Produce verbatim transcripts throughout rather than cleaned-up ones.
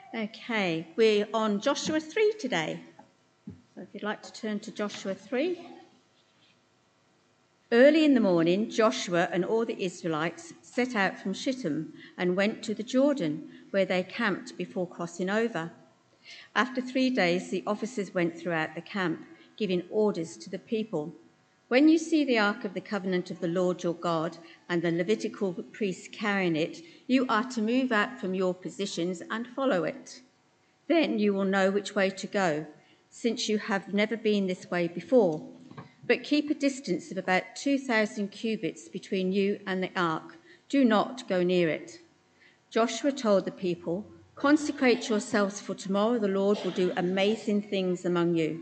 Okay, we're on Joshua three today. So if you'd like to turn to Joshua three. Early in the morning, Joshua and all the Israelites set out from Shittim and went to the Jordan, where they camped before crossing over. After three days, the officers went throughout the camp, giving orders to the people. When you see the Ark of the Covenant of the Lord your God and the Levitical priests carrying it, you are to move out from your positions and follow it. Then you will know which way to go, since you have never been this way before. But keep a distance of about two thousand cubits between you and the ark. Do not go near it. Joshua told the people, "Consecrate yourselves, for tomorrow the Lord will do amazing things among you."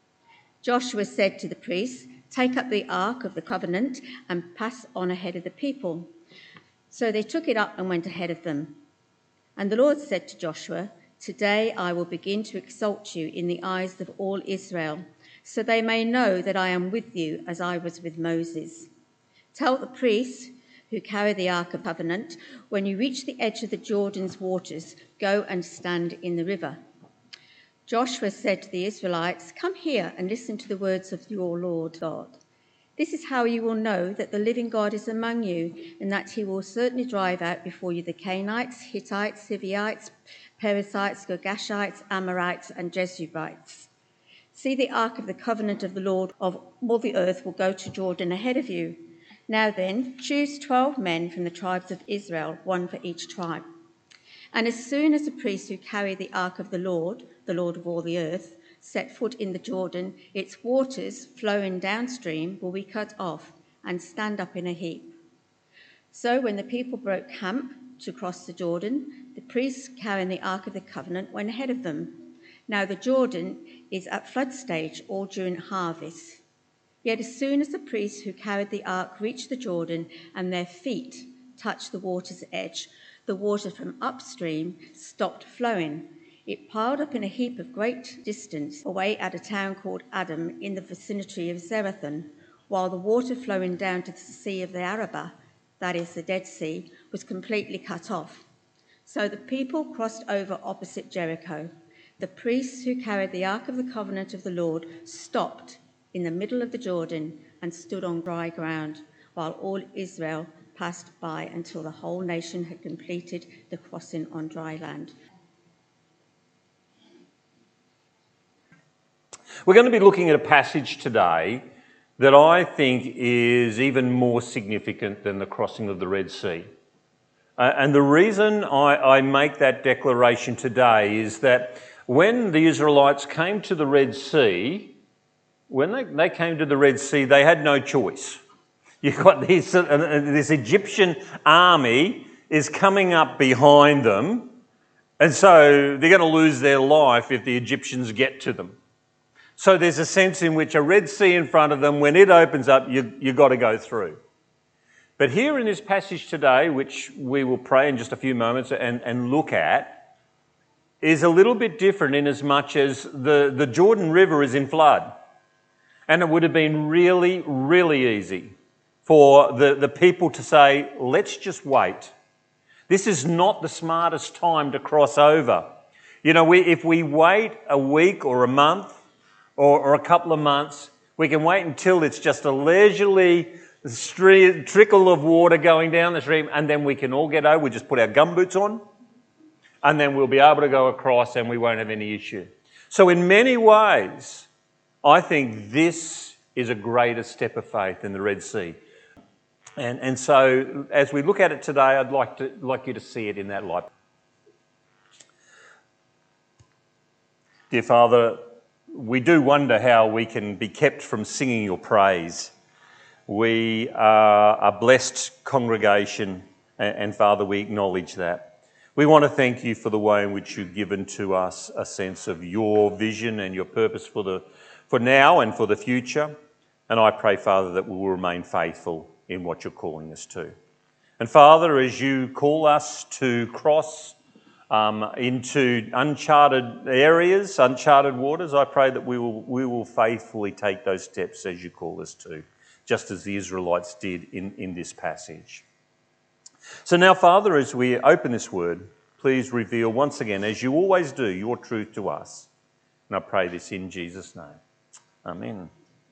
Joshua said to the priests, "Take up the ark of the covenant and pass on ahead of the people." So they took it up and went ahead of them. And the Lord said to Joshua, "Today I will begin to exalt you in the eyes of all Israel, so they may know that I am with you as I was with Moses. Tell the priests who carry the Ark of Covenant, when you reach the edge of the Jordan's waters, go and stand in the river." Joshua said to the Israelites, "Come here and listen to the words of your Lord God. This is how you will know that the living God is among you, and that he will certainly drive out before you the Canaanites, Hittites, Hivites, Perizzites, Girgashites, Amorites, and Jebusites. See, the ark of the covenant of the Lord of all the earth will go to Jordan ahead of you. Now then, choose twelve men from the tribes of Israel, one for each tribe. And as soon as the priests who carry the ark of the Lord, the Lord of all the earth, set foot in the Jordan, its waters flowing downstream will be cut off and stand up in a heap." So when the people broke camp to cross the Jordan, the priests carrying the ark of the covenant went ahead of them. Now the Jordan is at flood stage all during harvest. Yet as soon as the priests who carried the ark reached the Jordan and their feet touched the water's edge, the water from upstream stopped flowing. It piled up in a heap of great distance away at a town called Adam in the vicinity of Zarethan, while the water flowing down to the Sea of the Arabah, that is the Dead Sea, was completely cut off. So the people crossed over opposite Jericho. The priests who carried the Ark of the Covenant of the Lord stopped in the middle of the Jordan and stood on dry ground, while all Israel passed by until the whole nation had completed the crossing on dry land. We're going to be looking at a passage today that I think is even more significant than the crossing of the Red Sea. Uh, and the reason I, I make that declaration today is that when the Israelites came to the Red Sea, when they, they came to the Red Sea, they had no choice. You've got this, uh, this Egyptian army is coming up behind them, and so they're going to lose their life if the Egyptians get to them. So there's a sense in which a Red Sea in front of them, when it opens up, you, you've got to go through. But here in this passage today, which we will pray in just a few moments and, and look at, is a little bit different in as much as the, the Jordan River is in flood. And it would have been really, really easy for the, the people to say, let's just wait. This is not the smartest time to cross over. You know, we, if we wait a week or a month or, or a couple of months, we can wait until it's just a leisurely stream, trickle of water going down the stream, and then we can all get over. We just put our gumboots on, and then we'll be able to go across and we won't have any issue. So in many ways, I think this is a greater step of faith than the Red Sea. And, and so as we look at it today, I'd like to like you to see it in that light. Dear Father, we do wonder how we can be kept from singing your praise. We are a blessed congregation, and, and Father, we acknowledge that. We want to thank you for the way in which you've given to us a sense of your vision and your purpose for the for now and for the future. And I pray, Father, that we will remain faithful in what you're calling us to. And Father, as you call us to cross um, into uncharted areas, uncharted waters, I pray that we will we will faithfully take those steps as you call us to, just as the Israelites did in, in this passage. So now, Father, as we open this word, please reveal once again, as you always do, your truth to us. And I pray this in Jesus' name. Amen.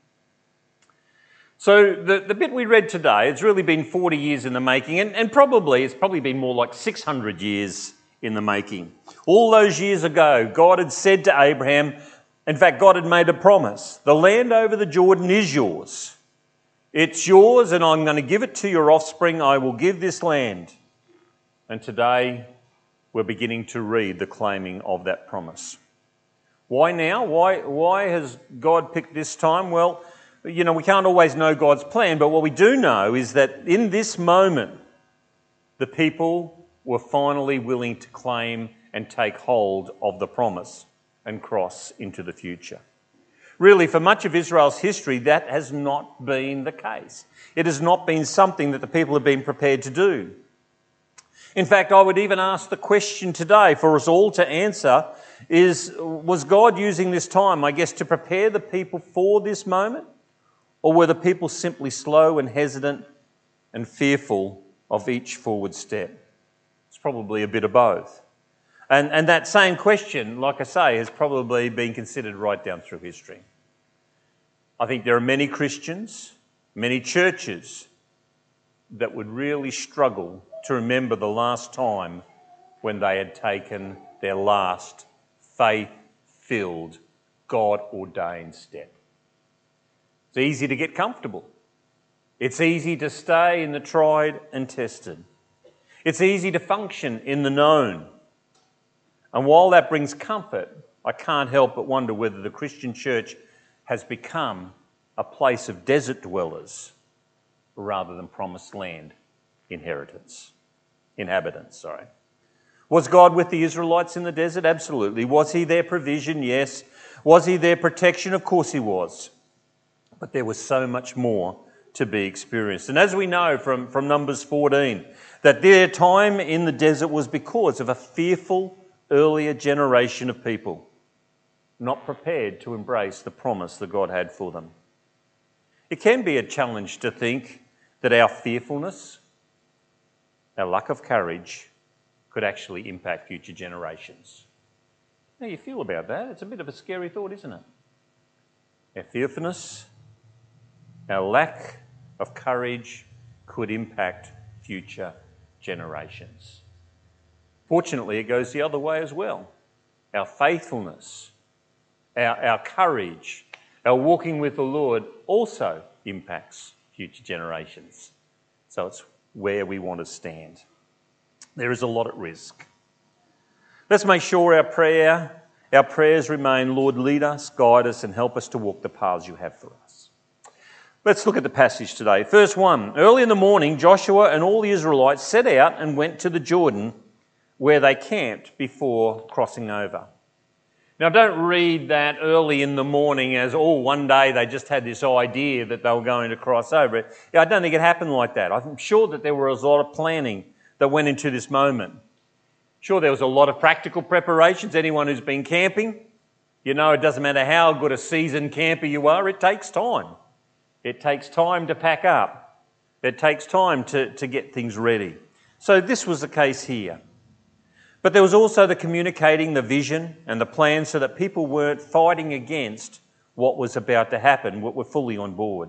So the, the bit we read today, it's really been forty years in the making, and, and probably, it's probably been more like six hundred years in the making. All those years ago, God had said to Abraham, in fact, God had made a promise. The land over the Jordan is yours. It's yours, and I'm going to give it to your offspring. I will give this land. And today, we're beginning to read the claiming of that promise. Why now? Why, why has God picked this time? Well, you know, we can't always know God's plan, but what we do know is that in this moment, the people were finally willing to claim and take hold of the promise and cross into the future. Really, for much of Israel's history, that has not been the case. It has not been something that the people have been prepared to do. In fact, I would even ask the question today for us all to answer is, was God using this time, I guess, to prepare the people for this moment? Or were the people simply slow and hesitant and fearful of each forward step? It's probably a bit of both. And, and that same question, like I say, has probably been considered right down through history. I think there are many Christians, many churches that would really struggle to remember the last time when they had taken their last faith-filled, God-ordained step. It's easy to get comfortable. It's easy to stay in the tried and tested. It's easy to function in the known. And while that brings comfort, I can't help but wonder whether the Christian church has become a place of desert dwellers rather than promised land inheritance, inhabitants, sorry. Was God with the Israelites in the desert? Absolutely. Was he their provision? Yes. Was he their protection? Of course he was. But there was so much more to be experienced. And as we know from, from Numbers fourteen, that their time in the desert was because of a fearful earlier generation of people not prepared to embrace the promise that God had for them. It can be a challenge to think that our fearfulness, our lack of courage, could actually impact future generations. How do you feel about that? It's a bit of a scary thought, isn't it? Our fearfulness, our lack of courage could impact future generations. Fortunately, it goes the other way as well. Our faithfulness, our, our courage, our walking with the Lord also impacts future generations. So it's where we want to stand. There is a lot at risk. Let's make sure our prayer, our prayers remain, Lord, lead us, guide us, and help us to walk the paths you have for us. Let's look at the passage today. Verse one, early in the morning, Joshua and all the Israelites set out and went to the Jordan, where they camped before crossing over. Now, don't read that early in the morning as, oh, one day they just had this idea that they were going to cross over. Yeah, I don't think it happened like that. I'm sure that there was a lot of planning that went into this moment. Sure, there was a lot of practical preparations. Anyone who's been camping, you know, it doesn't matter how good a seasoned camper you are, it takes time. It takes time to pack up. It takes time to, to get things ready. So this was the case here. But there was also the communicating the vision and the plan so that people weren't fighting against what was about to happen, what were fully on board.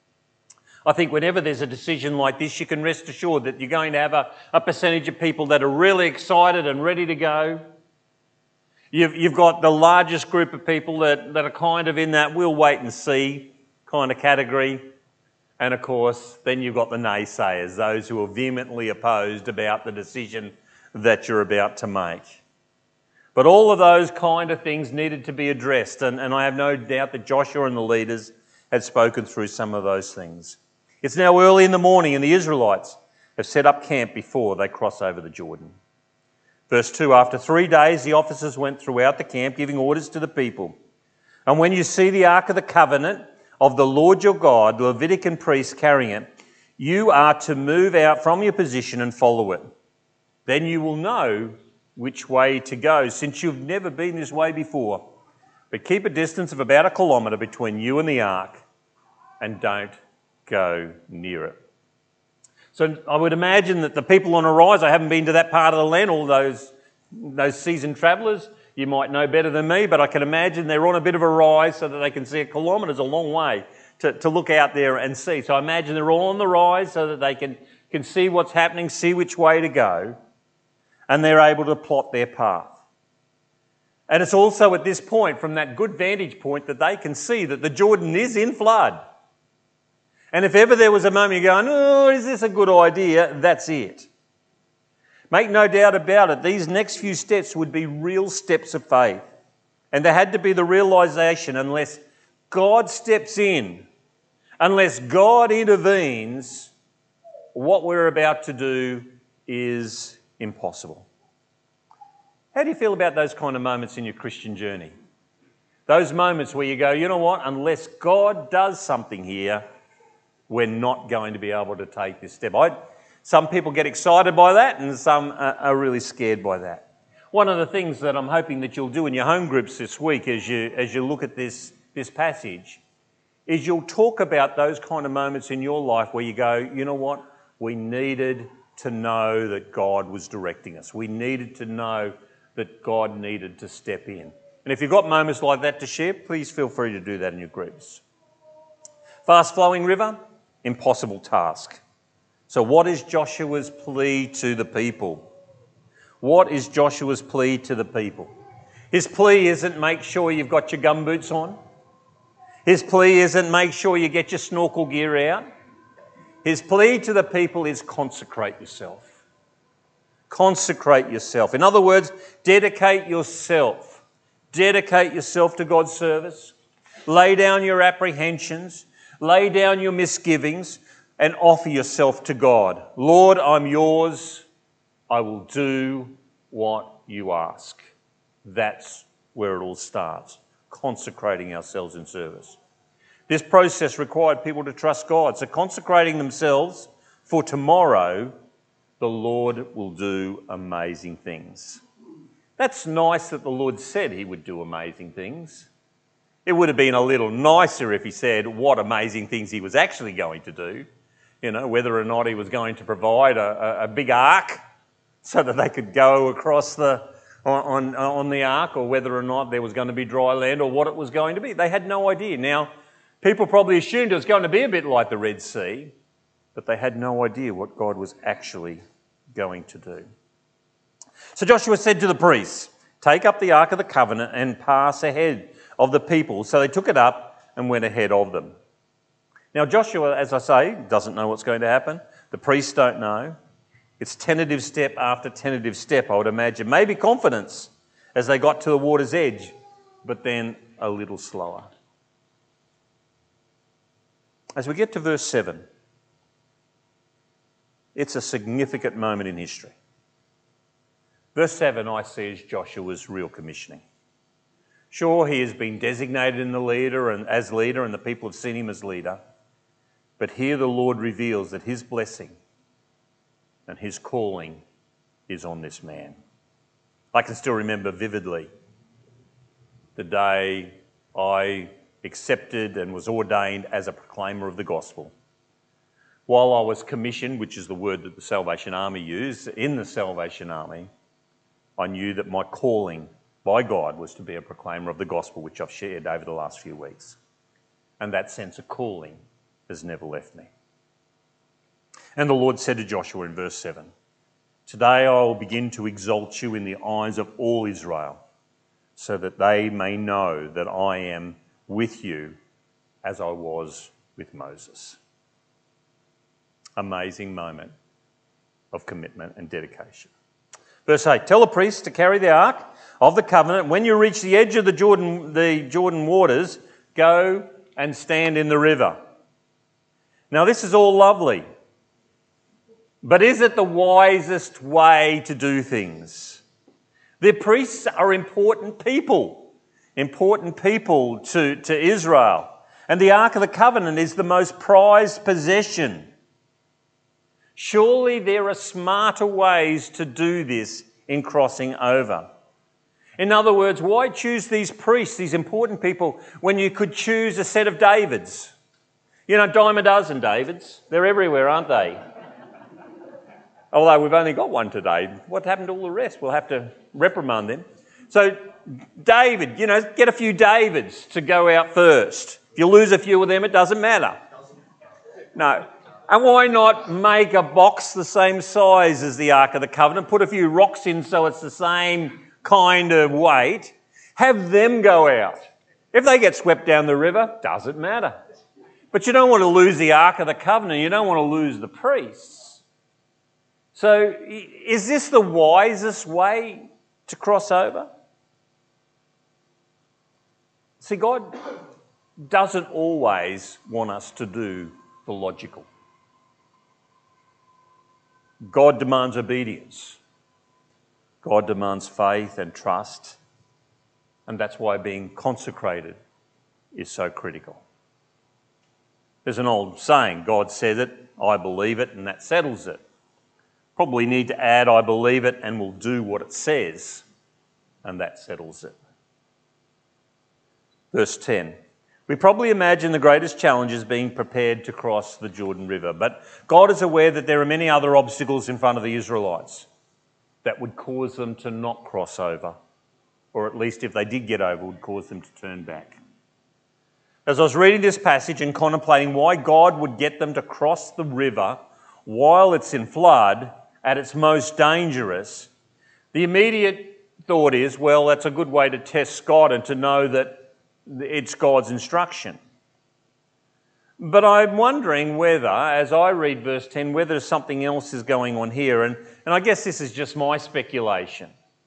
I think whenever there's a decision like this, you can rest assured that you're going to have a, a percentage of people that are really excited and ready to go. You've, you've got the largest group of people that, that are kind of in that we'll wait and see kind of category. And of course, then you've got the naysayers, those who are vehemently opposed about the decision that you're about to make. But all of those kind of things needed to be addressed, and, and I have no doubt that Joshua and the leaders had spoken through some of those things. It's now early in the morning and the Israelites have set up camp before they cross over the Jordan. Verse two, after three days the officers went throughout the camp giving orders to the people. And when you see the Ark of the Covenant of the Lord your God, the Levitican priests carrying it, you are to move out from your position and follow it. Then you will know which way to go, since you've never been this way before. But keep a distance of about a kilometre between you and the ark, and don't go near it. So I would imagine that the people on Arise, I haven't been to that part of the land, all those those seasoned travellers, you might know better than me, but I can imagine they're on a bit of a rise so that they can see a kilometre's a long way to, to look out there and see. So I imagine they're all on the rise so that they can, can see what's happening, see which way to go, and they're able to plot their path. And it's also at this point, from that good vantage point, that they can see that the Jordan is in flood. And if ever there was a moment you're going, oh, is this a good idea? That's it. Make no doubt about it, these next few steps would be real steps of faith. And there had to be the realisation, unless God steps in, unless God intervenes, what we're about to do is impossible. How do you feel about those kind of moments in your Christian journey? Those moments where you go, you know what, unless God does something here, we're not going to be able to take this step. I, some people get excited by that and some are, are really scared by that. One of the things that I'm hoping that you'll do in your home groups this week as you, as you look at this, this passage is you'll talk about those kind of moments in your life where you go, you know what, we needed to know that God was directing us. We needed to know that God needed to step in. And if you've got moments like that to share, please feel free to do that in your groups. Fast flowing river, impossible task. So what is Joshua's plea to the people? What is Joshua's plea to the people? His plea isn't make sure you've got your gumboots on. His plea isn't make sure you get your snorkel gear out. His plea to the people is consecrate yourself. Consecrate yourself. In other words, dedicate yourself. Dedicate yourself to God's service. Lay down your apprehensions. Lay down your misgivings and offer yourself to God. Lord, I'm yours. I will do what you ask. That's where it all starts. Consecrating ourselves in service. This process required people to trust God. So consecrating themselves for tomorrow, the Lord will do amazing things. That's nice that the Lord said he would do amazing things. It would have been a little nicer if he said what amazing things he was actually going to do. You know, whether or not he was going to provide a, a, a big ark so that they could go across the on, on, on the ark, or whether or not there was going to be dry land, or what it was going to be. They had no idea. Now, people probably assumed it was going to be a bit like the Red Sea, but they had no idea what God was actually going to do. So Joshua said to the priests, take up the Ark of the Covenant and pass ahead of the people. So they took it up and went ahead of them. Now Joshua, as I say, doesn't know what's going to happen. The priests don't know. It's tentative step after tentative step, I would imagine. Maybe confidence as they got to the water's edge, but then a little slower. As we get to verse seven, it's a significant moment in history. Verse seven I see as Joshua's real commissioning. Sure, he has been designated in the leader and as leader, and the people have seen him as leader. But here the Lord reveals that his blessing and his calling is on this man. I can still remember vividly the day I accepted and was ordained as a proclaimer of the gospel. While I was commissioned, which is the word that the Salvation Army used, in the Salvation Army, I knew that my calling by God was to be a proclaimer of the gospel, which I've shared over the last few weeks. And that sense of calling has never left me. And the Lord said to Joshua in verse seven, today I will begin to exalt you in the eyes of all Israel, so that they may know that I am with you as I was with Moses. Amazing moment of commitment and dedication. Verse eight, tell the priests to carry the ark of the covenant. When you reach the edge of the Jordan, the Jordan waters, go and stand in the river. Now this is all lovely, but is it the wisest way to do things? The priests are important people, important people to, to Israel. And the Ark of the Covenant is the most prized possession. Surely there are smarter ways to do this in crossing over. In other words, why choose these priests, these important people, when you could choose a set of Davids? You know, dime a dozen Davids. They're everywhere, aren't they? Although we've only got one today. What happened to all the rest? We'll have to reprimand them. So David, you know, get a few Davids to go out first. If you lose a few of them, it doesn't matter. No. And why not make a box the same size as the Ark of the Covenant, put a few rocks in so it's the same kind of weight, have them go out. If they get swept down the river, doesn't matter. But you don't want to lose the Ark of the Covenant, you don't want to lose the priests. So is this the wisest way to cross over? See, God doesn't always want us to do the logical. God demands obedience. God demands faith and trust. And that's why being consecrated is so critical. There's an old saying, God said it, I believe it, and that settles it. Probably need to add, I believe it and will do what it says, and that settles it. Verse ten. We probably imagine the greatest challenge is being prepared to cross the Jordan River, but God is aware that there are many other obstacles in front of the Israelites that would cause them to not cross over, or at least if they did get over, would cause them to turn back. As I was reading this passage and contemplating why God would get them to cross the river while it's in flood, at its most dangerous, the immediate thought is, well, that's a good way to test God and to know that it's God's instruction. But I'm wondering whether, as I read verse ten, whether something else is going on here. And, and I guess this is just my speculation.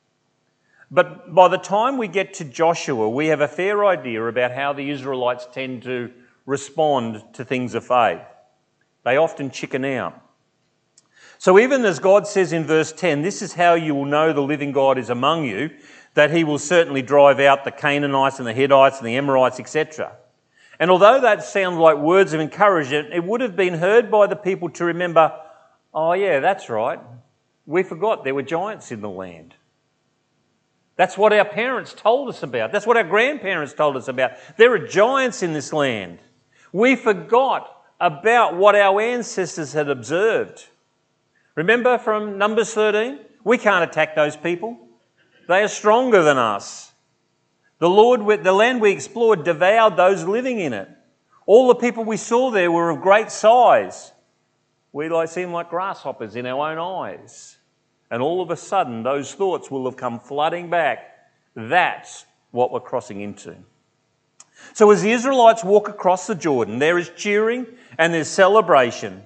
But by the time we get to Joshua, we have a fair idea about how the Israelites tend to respond to things of faith. They often chicken out. So even as God says in verse ten, this is how you will know the living God is among you, that he will certainly drive out the Canaanites and the Hittites and the Amorites, et cetera. And although that sounds like words of encouragement, it would have been heard by the people to remember, oh yeah, that's right, we forgot there were giants in the land. That's what our parents told us about. That's what our grandparents told us about. There are giants in this land. We forgot about what our ancestors had observed. Remember from Numbers thirteen? We can't attack those people. They are stronger than us. The Lord, the land we explored, devoured those living in it. All the people we saw there were of great size. We like seemed like grasshoppers in our own eyes. And all of a sudden, those thoughts will have come flooding back. That's what we're crossing into. So as the Israelites walk across the Jordan, there is cheering and there's celebration.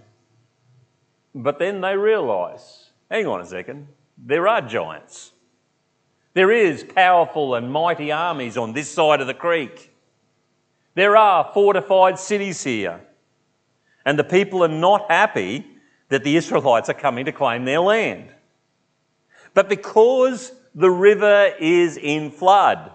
But then they realise, hang on a second, there are giants. There is powerful and mighty armies on this side of the creek. There are fortified cities here. And the people are not happy that the Israelites are coming to claim their land. But because the river is in flood,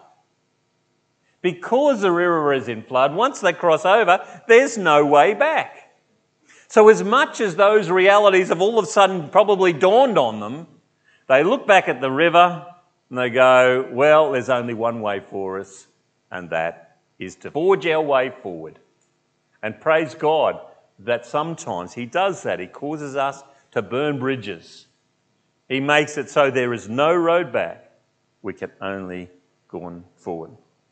because the river is in flood, once they cross over, there's no way back. So as much as those realities have all of a sudden probably dawned on them, they look back at the river and they go, well, there's only one way for us, and that is to forge our way forward. And praise God that sometimes he does that. He causes us to burn bridges. He makes it so there is no road back. We can only go on forward.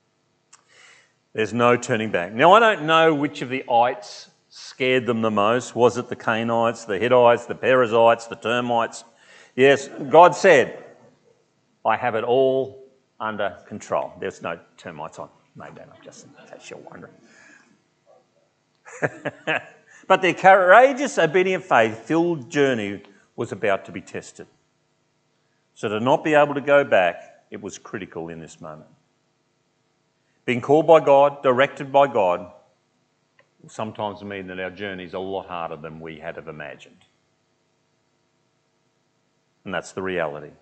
There's no turning back. Now, I don't know which of the ites scared them the most. Was it the Canaanites, the Hittites, the Perizzites, the termites? Yes, God said, I have it all under control. There's no termites on. Made that up just in case you're wondering. But their courageous, obedient, faith-filled journey was about to be tested. So to not be able to go back, it was critical in this moment. Being called by God, directed by God, will sometimes mean that our journey is a lot harder than we had have imagined. And that's the reality.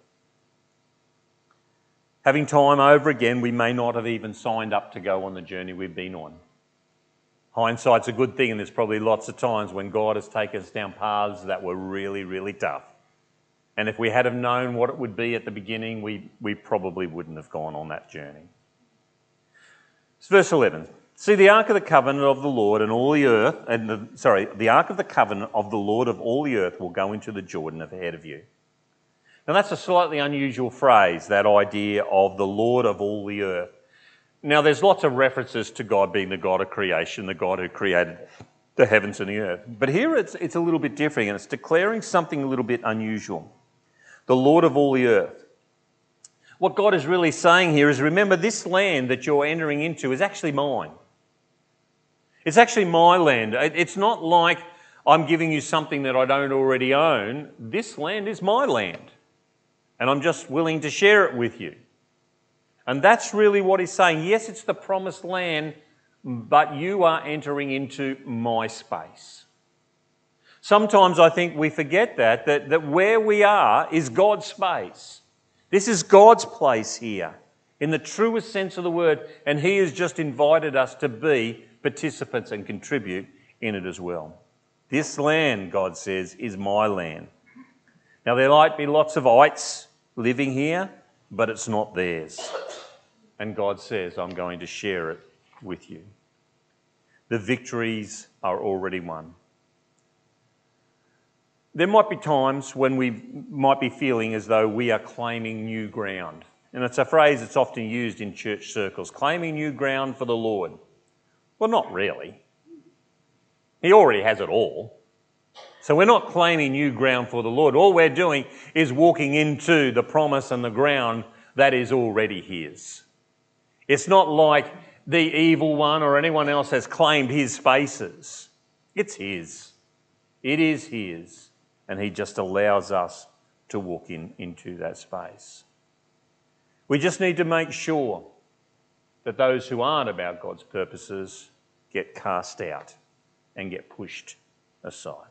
Having time over again, we may not have even signed up to go on the journey we've been on. Hindsight's a good thing, and there's probably lots of times when God has taken us down paths that were really, really tough. And if we had have known what it would be at the beginning, we, we probably wouldn't have gone on that journey. It's verse eleven. See, the Ark of the Covenant of the Lord and all the earth, and the, sorry, the Ark of the Covenant of the Lord of all the earth will go into the Jordan ahead of you. Now that's a slightly unusual phrase, that idea of the Lord of all the earth. Now there's lots of references to God being the God of creation, the God who created the heavens and the earth. But here it's, it's a little bit different, and it's declaring something a little bit unusual. The Lord of all the earth. What God is really saying here is, remember, this land that you're entering into is actually mine. It's actually my land. It's not like I'm giving you something that I don't already own. This land is my land, and I'm just willing to share it with you. And that's really what he's saying. Yes, it's the promised land, but you are entering into my space. Sometimes I think we forget that, that, that where we are is God's space. This is God's place here, in the truest sense of the word, and he has just invited us to be participants and contribute in it as well. This land, God says, is my land. Now, there might be lots of ites living here, but it's not theirs. And God says, I'm going to share it with you. The victories are already won. There might be times when we might be feeling as though we are claiming new ground. And it's a phrase that's often used in church circles, claiming new ground for the Lord. Well, not really. He already has it all. So we're not claiming new ground for the Lord. All we're doing is walking into the promise and the ground that is already his. It's not like the evil one or anyone else has claimed his spaces. It's his. It is his. And he just allows us to walk in into that space. We just need to make sure that those who aren't about God's purposes get cast out and get pushed aside.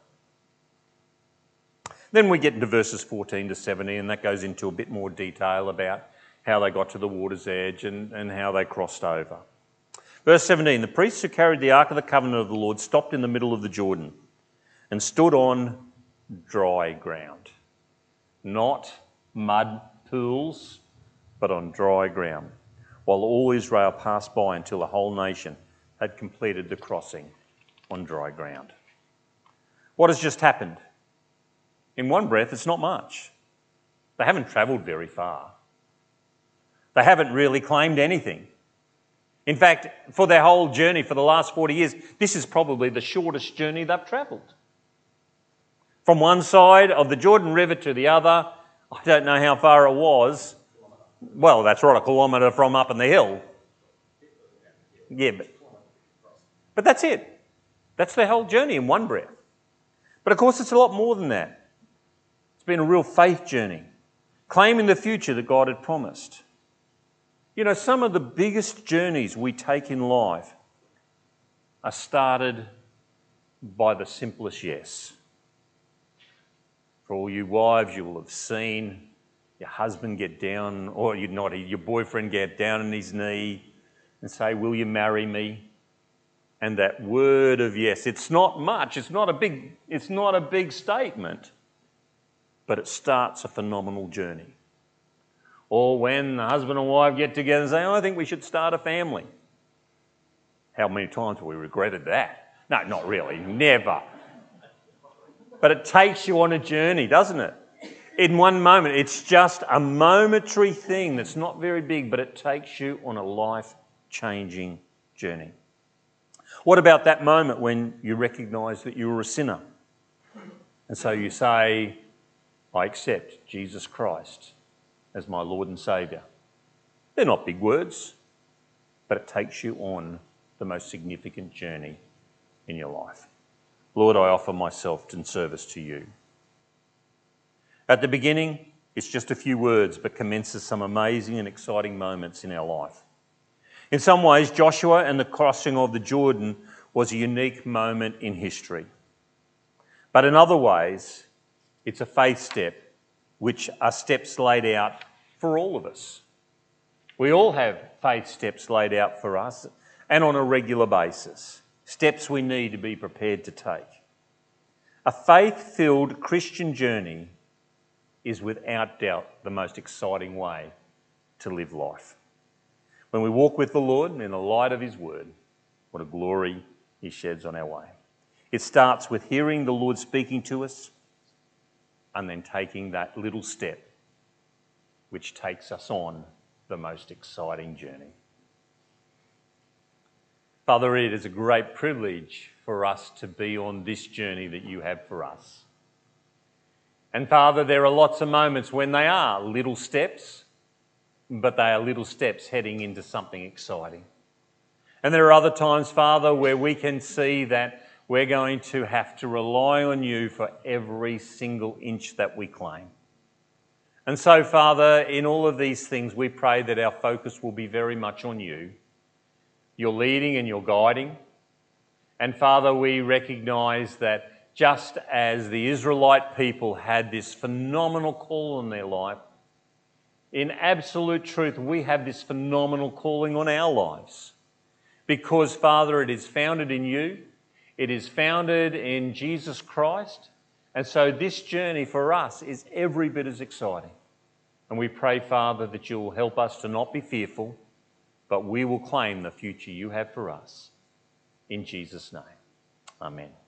Then we get into verses fourteen to seventeen, and that goes into a bit more detail about how they got to the water's edge and, and how they crossed over. Verse seventeen, the priests who carried the Ark of the Covenant of the Lord stopped in the middle of the Jordan and stood on dry ground. Not mud pools, but on dry ground, while all Israel passed by until the whole nation had completed the crossing on dry ground. What has just happened? In one breath, it's not much. They haven't travelled very far. They haven't really claimed anything. In fact, for their whole journey for the last forty years, this is probably the shortest journey they've travelled. From one side of the Jordan River to the other, I don't know how far it was. Well, that's right, a kilometre from up in the hill. Yeah, but, but that's it. That's their whole journey in one breath. But of course, it's a lot more than that. It's been a real faith journey, claiming the future that God had promised. You know, some of the biggest journeys we take in life are started by the simplest yes. For all you wives, you will have seen your husband get down, or you're not, your boyfriend get down on his knee and say, will you marry me? And that word of yes, it's not much, it's not a big, it's not a big statement, but it starts a phenomenal journey. Or when the husband and wife get together and say, oh, I think we should start a family. How many times have we regretted that? No, not really, never. But it takes you on a journey, doesn't it? In one moment, it's just a momentary thing that's not very big, but it takes you on a life-changing journey. What about that moment when you recognise that you were a sinner? And so you say, I accept Jesus Christ as my Lord and Saviour. They're not big words, but it takes you on the most significant journey in your life. Lord, I offer myself in service to you. At the beginning, it's just a few words, but commences some amazing and exciting moments in our life. In some ways, Joshua and the crossing of the Jordan was a unique moment in history. But in other ways, it's a faith step, which are steps laid out for all of us. We all have faith steps laid out for us, and on a regular basis. Steps we need to be prepared to take. A faith-filled Christian journey is without doubt the most exciting way to live life. When we walk with the Lord in the light of his word, What a glory he sheds on our way. It starts with hearing the Lord speaking to us and then taking that little step which takes us on the most exciting journey. Father, it is a great privilege for us to be on this journey that you have for us. And Father, there are lots of moments when they are little steps, but they are little steps heading into something exciting. And there are other times, Father, where we can see that we're going to have to rely on you for every single inch that we claim. And so, Father, in all of these things, we pray that our focus will be very much on you, your leading and your guiding. And Father, we recognise that just as the Israelite people had this phenomenal call in their life, in absolute truth, we have this phenomenal calling on our lives. Because, Father, it is founded in you, it is founded in Jesus Christ, and so this journey for us is every bit as exciting. And we pray, Father, that you will help us to not be fearful, but we will claim the future you have for us. In Jesus' name, amen.